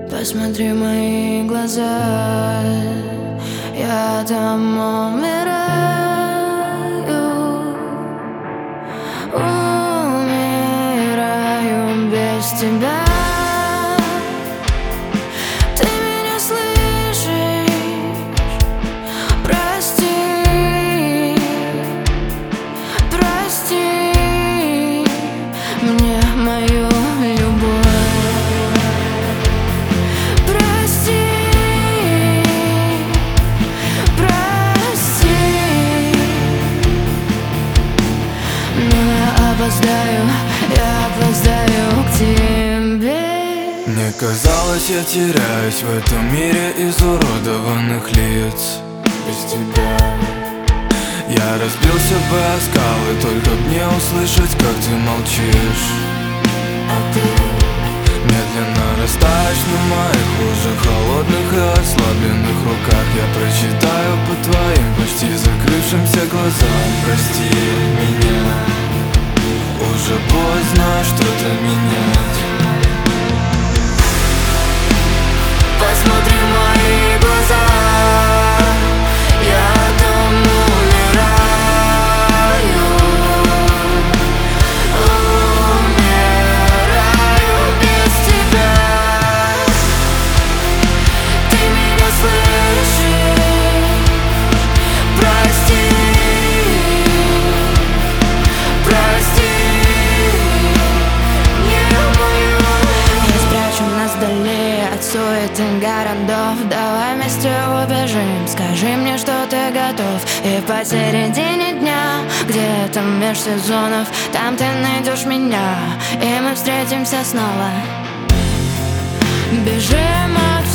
Посмотри в мои глаза, я там умираю без тебя. Ты меня слышишь? Прости, прости мне мою любовь. Прости, прости, но я опоздаю к тебе. Мне казалось, я теряюсь в этом мире изуродованных лиц. Без тебя Я разбился бы о скалы, только б не услышать, как ты молчишь. а ты Медленно растаешь на моих уже холодных и ослабленных руках. Я прочитаю по твоим почти закрывшимся глазам. Прости меня, уже поздно что-то менять. посмотри в мои глаза, я там умираю без тебя. Ты меня слышишь? Прости, прости мне мою. Я спрячу нас вдали от суеты городов. Давай вместе убежим. Скажи мне, что ты готов. И посередине дня, где-то меж сезонов, там ты найдешь меня, и мы встретимся снова. Бежим от